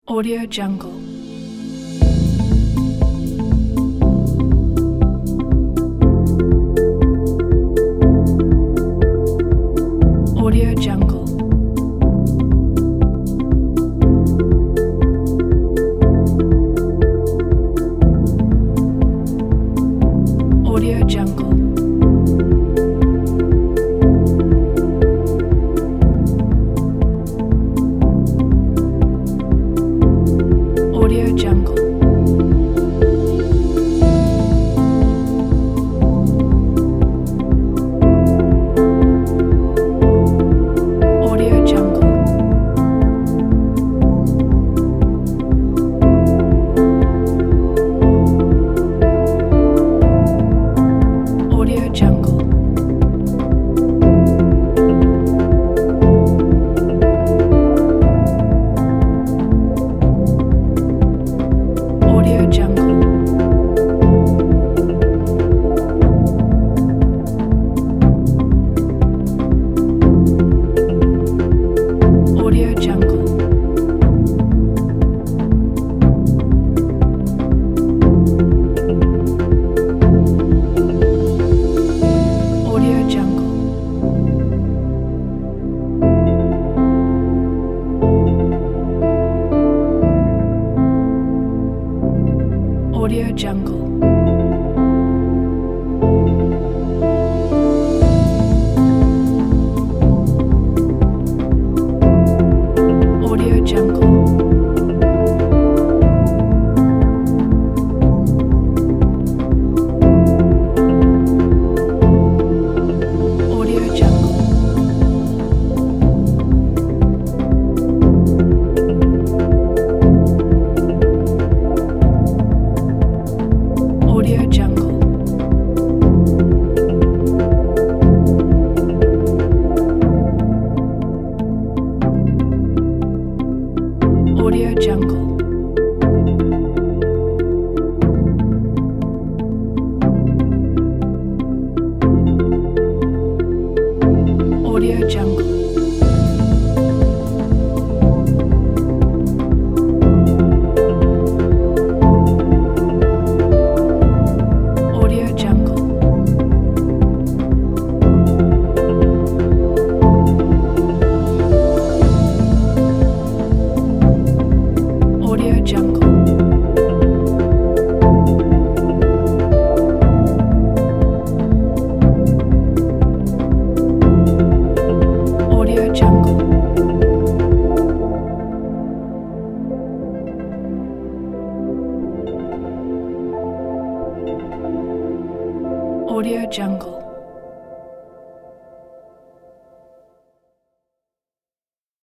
Audio Jungle. Audio Jungle. Audio Jungle. Audio Jungle. Audio Jungle. Audio Jungle. Audio Jungle. Audio Jungle. Audio Jungle. Audio Jungle. Audio Jungle. Audio Jungle. Audio Jungle. Audio Jungle. Audio Jungle. Audio Jungle. Audio Jungle. Audio Jungle. Audio Jungle.